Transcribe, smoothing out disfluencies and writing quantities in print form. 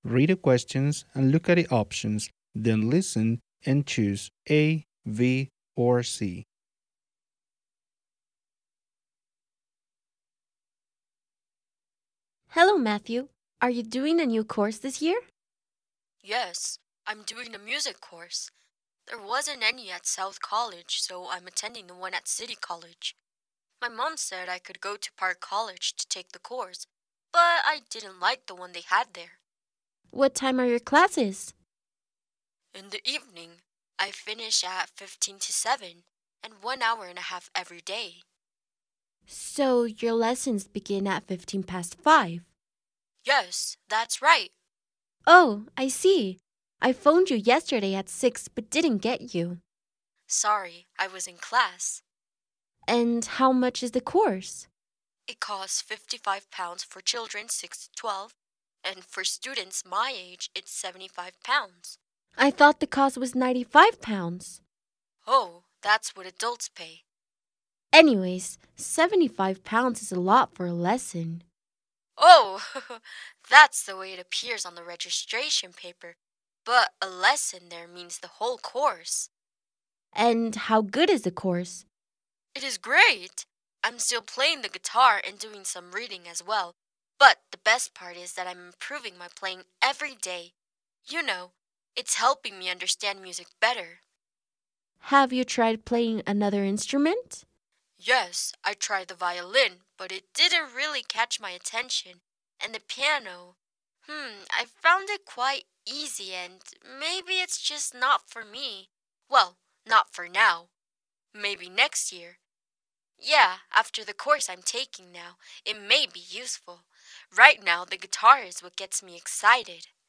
Read the questions and look at the options, then listen and choose A, V, or C. Hello, Matthew. Are you doing a new course this year? Yes, I'm doing a music course. There wasn't any at South College, so I'm attending the one at City College. My mom said I could go to Park College to take the course, but I didn't like the one they had there. What time are your classes? In the evening, I finish at 15 to 7 and 1 hour and a half every day. So your lessons begin at 15 past 5. Yes, that's right. Oh, I see. I phoned you yesterday at 6 but didn't get you. Sorry, I was in class. And how much is the course? It costs £55 for children 6 to 12, and for students my age, it's £75. I thought the cost was £95. Oh, that's what adults pay. Anyways, £75 is a lot for a lesson. Oh, that's the way it appears on the registration paper. But a lesson there means the whole course. And how good is the course? It is great. I'm still playing the guitar and doing some reading as well. But the best part is that I'm improving my playing every day. You know, it's helping me understand music better. Have you tried playing another instrument? Yes, I tried the violin, but it didn't really catch my attention. And the piano, I found it quite easy and maybe it's just not for me. Well, not for now. Maybe next year. Yeah, after the course I'm taking now, it may be useful. Right now, the guitar is what gets me excited.